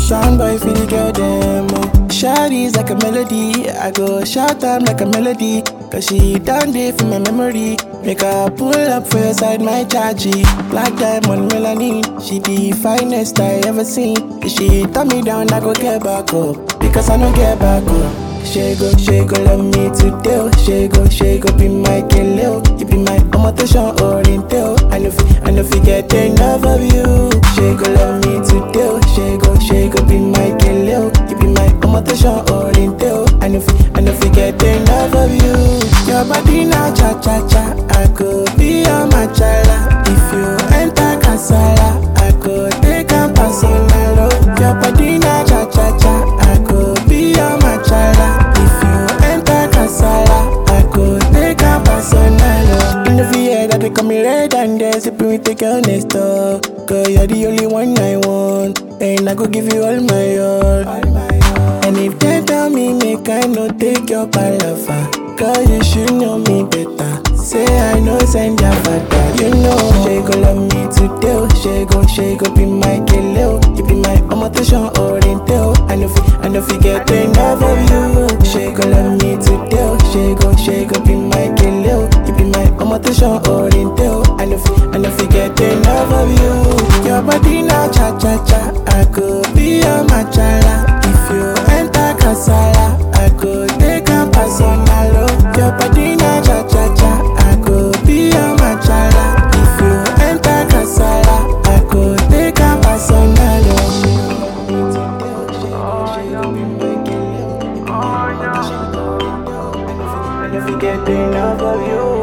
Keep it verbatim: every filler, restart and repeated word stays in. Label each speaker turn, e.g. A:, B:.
A: Sound boy for the girl them. Oh. Shawty's like a melody. I go shout them like a melody. Cause she done there for my memory. Make her pull up for your side my chargy. Black diamond melanin. She the finest I ever seen. If she turn me down, I go get back up. Because I don't get back up. She go, she go love me today. Oh. She go, she go be my killer. You be my omotation oriental. I know fi, I know fi get enough of you. She go love me today. Oh. She go, she go be my killer. You be my omotation oriental. I know fi, I know fi get enough of you. Your body na cha cha cha. I could be your machala. If you enter casala, I could take a personal. Your body na cha cha cha. I could be your machala. If you enter casala, I could take a personal. In the V A that they call me red and they sipping with the girl next door. Cause you're the only one I want. And I go give you all my all. all, my all. And if they tell me make I no take your palaver. Cause you should know me better. Say I know send your father. You know she go love me today. She go, she go be my killer. You be my omotation oriental. I know fi, I know fi get enough of you. She go love me today. She go, she go be my killer. You be my omotation oriental. I know fi, I know fi get enough of you. Your body na cha cha cha. I could be your machala. If you enter casala, I could take a personal. Your body na cha cha cha. I could be your machala. If you enter casala, I could take a personal. And if you get enough of you.